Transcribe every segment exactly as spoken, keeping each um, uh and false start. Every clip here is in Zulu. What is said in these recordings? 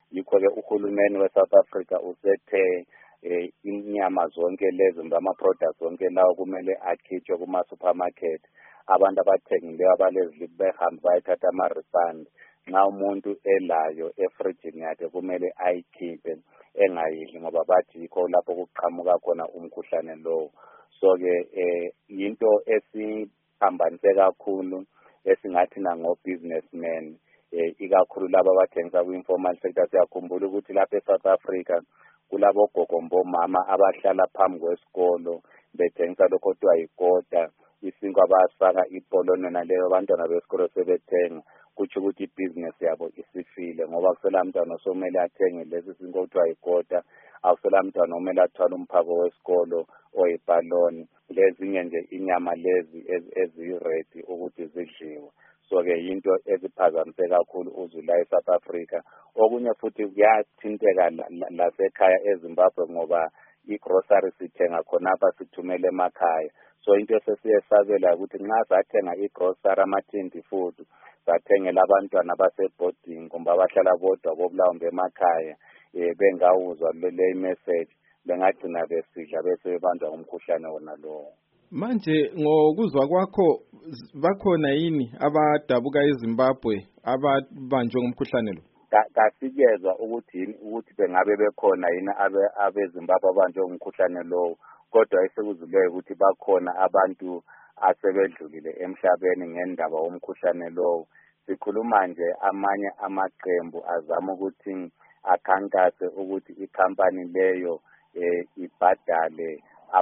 yikho-ke uhulumeni we-South Africa usethe eh, inyama zonke lezi ngama-products zonke lawo kumele akhitshwe kuma-supermarket. Abantu abathengileyo abalezili behambe bayathatha ama-refund. Nxa umuntu elayo efrijini yakhe kumele ayikhiphe engayidli ngoba bathi yikho lapho kuqhamuka khona umkhuhlane lowo. So-ke eh, yinto esiphambanise kakhulu esingathi nango-businessmen eh, ikakhulu laba abathengisa kwi-informal sector. Siyakhumbula ukuthi lapha e-South Africa kulabo gogo mbomama abahlala phambi kwesikolo bethengisa lokho kuthiwa yikota. Isinkwa bayasifaka ipoloni naleyo abantwana besikolo sebethenga. Kutsho ukuthi ibhizinesi yabo isifile ngoba kusela mntwana osomele athenge lesi sinkwa kuthiwa yikota. Awusela mntwana omele athwala umphako wesikolo oyipaloni. Lezinye nje inyama lezi ezi-ready ukuthi zidliwe. So-ke yinto eziphazamise kakhulu uzulu la e-South Africa. Okunye futhi kuyathinteka lasekhaya eZimbabwe ngoba i-grocery sithenga khonapha sithumele emakhaya. So into esesiyesabela ukuthi nxa sathenga i-grocery ama-twenty food sathengela abantwana baseboarding kumbe abahlala bodwa kokulawumbe emakhaya eh bengawuzwa le message bengagcina besidla bese bebanjwa ngumkhuhlane wona lowo. Manje ngokuzwa kwakho bakhona yini abadabuka eZimbabwe ababanjwe ngumkhuhlane lo? Kasikezwa ukuthi ukuthi bengabe bekhona yini abe abeZimbabwe abanjwe ngumkhuhlane lowo, kodwa esekuzileyo ukuthi bakhona abantu asebedlulile emhlabeni ngendaba womkhuhlane lowo. Sikhuluma nje amanye amaqembu azama ukuthi akhankase ukuthi ikhampani leyo eh ibhadale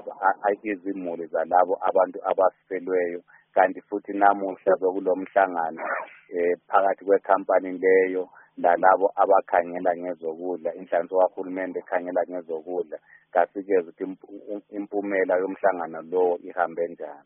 izimuli zalabo abantu abafelweyo, kanti futhi namuhla bekulomhlangano eh phakathi kwekhampani leyo lalabo abakhangela ngezokudla, inhlanganiso kahulumende ekhangela ngezokudla. Kasikeze ukuthi impumela yomhlangano lowo ihambe njani.